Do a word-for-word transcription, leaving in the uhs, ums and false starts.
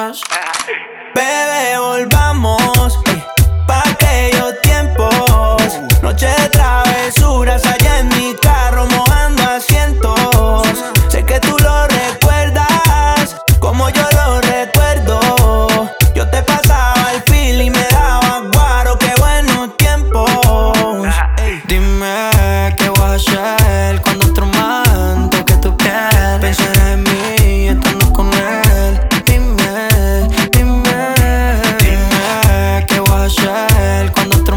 más. Bebé, volvamos eh, pa' aquellos tiempos. Noche de travesuras.